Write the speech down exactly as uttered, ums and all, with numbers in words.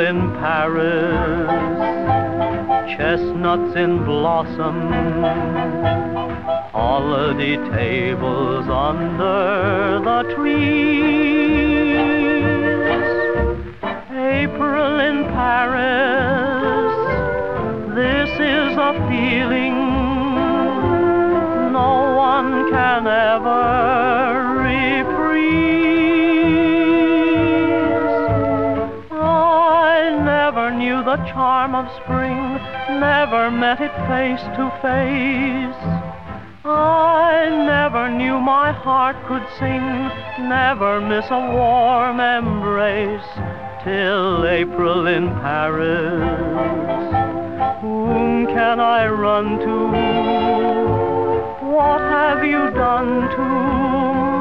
in Paris, chestnuts in blossom, holiday tables under the trees. April in Paris, this is a feeling no one can ever reprise. I never knew the charm of spring, never met it face to face. I never knew my heart could sing, never miss a warm embrace, till April in Paris. Whom can I run to? What have you done to